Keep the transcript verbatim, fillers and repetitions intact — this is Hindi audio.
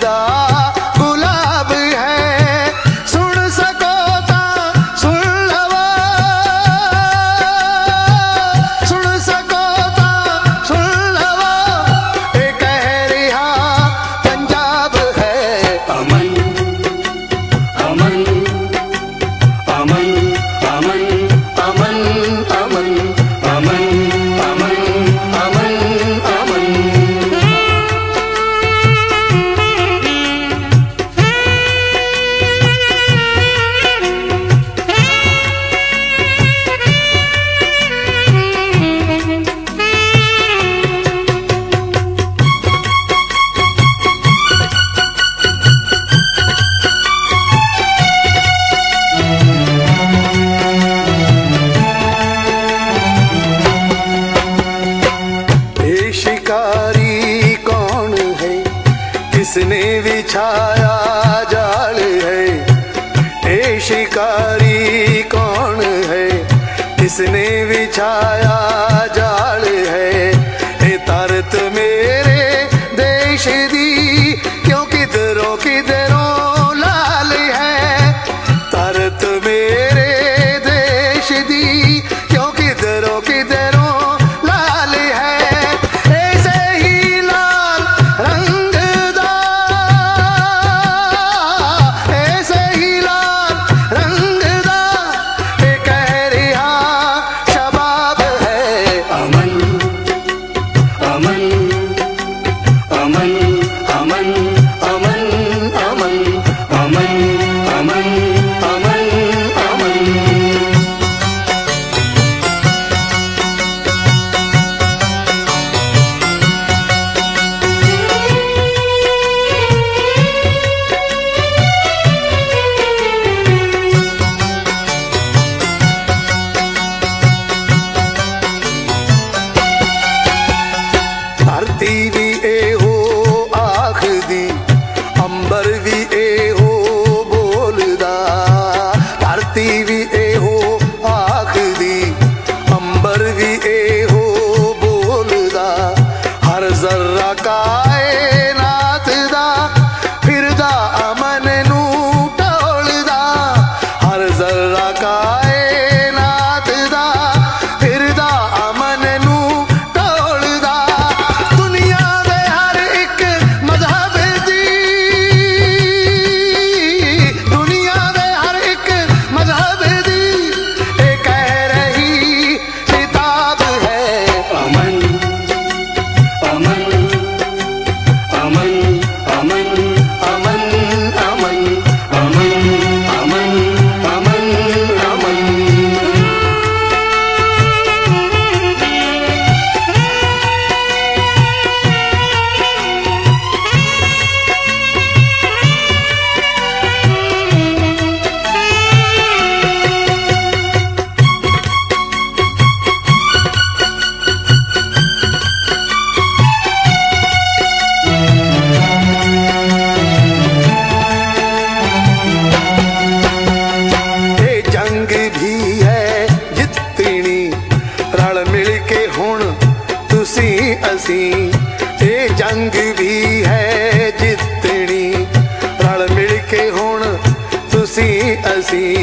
दा गुलाब है। सुन सको ता सुन लवो, सुन सको ता सुन लवो, ए कह रिहा पंजाब है। अमन अमन अमन अमन अमन अमन अमन अमन अमन अमन। ये शिकारी कौन है, किसने बिछाया जाल है। ये शिकारी कौन है, किसने बिछाया जाल है। ए तरत मेरे देश दी क्यों किधरों किधरों लाल है। तरत मेरे देश दी क्यों किधरों किधरों लाल है। ऐसे ही लाल रंग दा, ऐसे ही लाल रंग दा, ए कह रिहा शबाब है। अमन अमन अमन अमन अमन अमन अमन अमन अमन अमन। धरती भी ए हो आखदी, अंबर भी ए हो बोलदा। धरती भी ए हो आखदी, अंबर भी ए हो बोलदा। हर जर्रा कायनात दा फिरदा अमन नू टोलदा। हर जर्रा कायनात दा फिरदा अमन नू टोलदा। दुनिया दे हर एक मजहब दी, दुनिया दे हर एक मजहब दी, ए कह रही किताब है। अमन अमन अमन अमन अमन अमन अमन अमन अमन अमन। ये जंग भी है जितनी रल मिल के हुण तुसी असी। ये जंग भी है जितनी रल मिल के हुण तुसी असी।